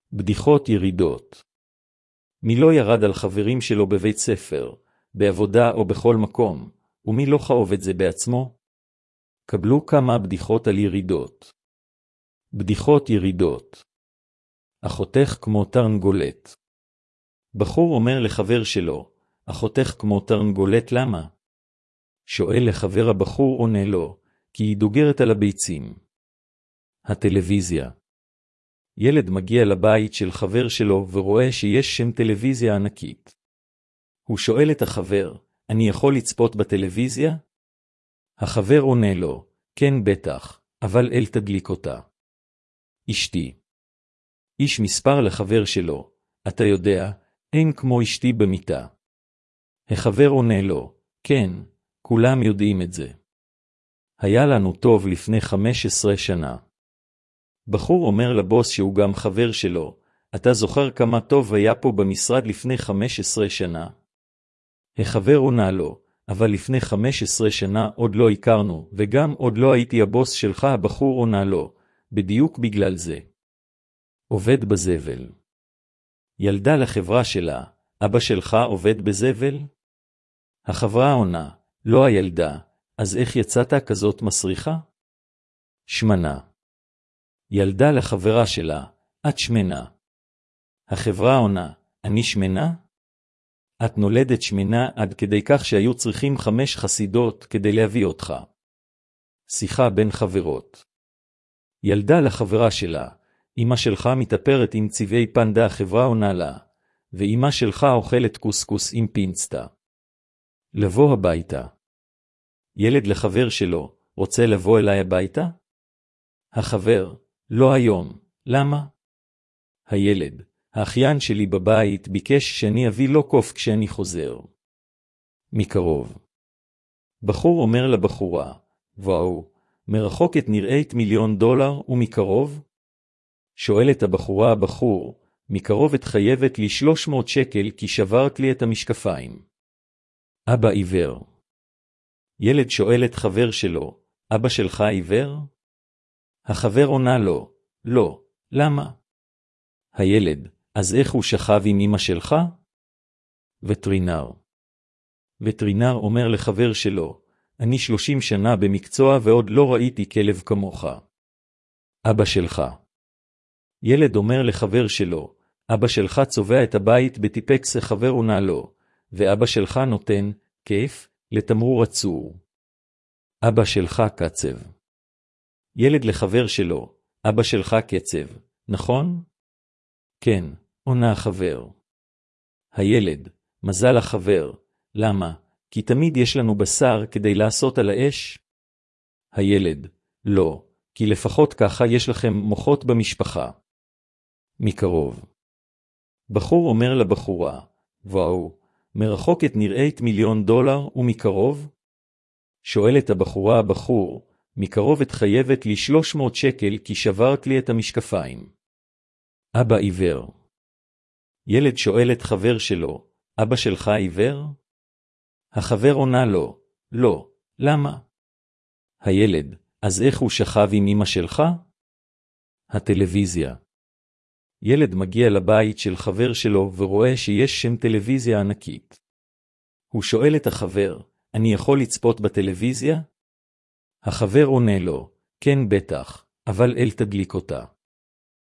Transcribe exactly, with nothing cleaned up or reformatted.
בדיחות ירידות. מי לא ירד על חברים שלו בבית ספר, בעבודה או בכל מקום, ומי לא חאוב את זה בעצמו? קבלו כמה בדיחות על ירידות. בדיחות ירידות. אחותך כמו תרנגולת. בחור אומר לחבר שלו, אחותך כמו תרנגולת למה? שואל לחבר הבחור עונה לו, כי היא דוגרת על הביצים. הטלוויזיה. ילד מגיע לבית של חבר שלו ורואה שיש שם טלוויזיה ענקית. הוא שואל את החבר, אני יכול לצפות בטלוויזיה? החבר עונה לו, כן בטח, אבל אל תדליק אותה. אשתי. איש מספר לחבר שלו, אתה יודע, אין כמו אשתי במיטה. החבר עונה לו, כן, כולם יודעים את זה. היה לנו טוב לפני חמש עשרה שנה. בחור אומר לבוס שהוא גם חבר שלו, אתה זוכר כמה טוב היה פה במשרד לפני חמש עשרה שנה? החבר עונה לו, אבל לפני חמש עשרה שנה עוד לא הכרנו, וגם עוד לא הייתי הבוס שלך. הבחור עונה לו, בדיוק בגלל זה. עובד בזבל. ילדה לחברה שלה, אבא שלך עובד בזבל? החברה עונה, לא הילדה, אז איך יצאת כזאת מסריחה? שמנה. ילדה לחברה שלה, את שמנה. החברה עונה, אני שמנה? את נולדת שמנה עד כדי כך שהיו צריכים חמש חסידות כדי להביא אותך. שיחה בין חברות. ילדה לחברה שלה, אמא שלך מתאפרת עם צבעי פנדה. החברה עונה לה, ואמא שלך אוכלת קוסקוס עם פינסטה. לבוא הביתה. ילד לחבר שלו, רוצה לבוא אליי הביתה? החבר, לא היום, למה? הילד, האחיין שלי בבית ביקש שאני אביא לו קוף כשאני חוזר. מקרוב. בחור אומר לבחורה, וואו, מרחוקת נראית מיליון דולר ומקרוב? שואלת הבחורה הבחור, מקרוב את חייבת לי שלוש מאות שקל כי שברת לי את המשקפיים. אבא עיוור. ילד שואל את חבר שלו, אבא שלך עיוור? החבר עונה לו, לא, למה? הילד, אז איך הוא שכב עם אמא שלך? וטרינר. וטרינר אומר לחבר שלו, אני שלושים שנה במקצוע ועוד לא ראיתי כלב כמוך. אבא שלך. ילד אומר לחבר שלו, אבא שלך צובע את הבית בטיפקס. החבר עונה לו, ואבא שלך נותן, כיף, לתמרור עצור. אבא שלך קצב. ילד לחבר שלו, אבא שלך קצב, נכון? כן, עונה החבר. הילד, מזל החבר, למה? כי תמיד יש לנו בשר כדי לעשות על האש? הילד, לא, כי לפחות ככה יש לכם מוחות במשפחה. מקרוב. בחור אומר לבחורה, וואו, מרחוקת נראית מיליון דולר ומקרוב? שואלת הבחורה הבחור, מקרוב את חייבת לי שלוש מאות שקל כי שברת לי את המשקפיים. אבא עיוור. ילד שואל את חבר שלו, אבא שלך עיוור? החבר עונה לו, לא, למה? הילד, אז איך הוא שכב עם אמא שלך? הטלוויזיה. ילד מגיע לבית של חבר שלו ורואה שיש שם טלוויזיה ענקית. הוא שואל את החבר, אני יכול לצפות בטלוויזיה? החבר עונה לו, כן בטח, אבל אל תדליק אותה.